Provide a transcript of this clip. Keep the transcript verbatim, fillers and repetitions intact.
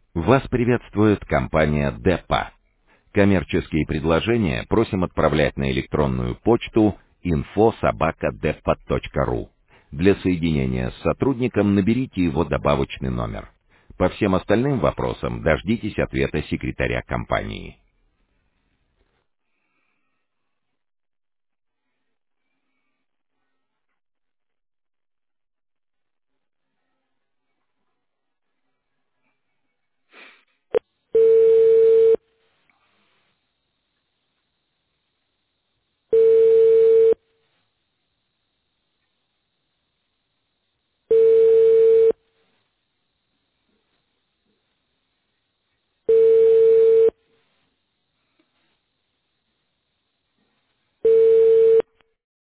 Вас приветствует компания Депа. Коммерческие предложения просим отправлять на электронную почту инфо собака депа точка ру. Для соединения с сотрудником наберите его добавочный номер. По всем остальным вопросам дождитесь ответа секретаря компании.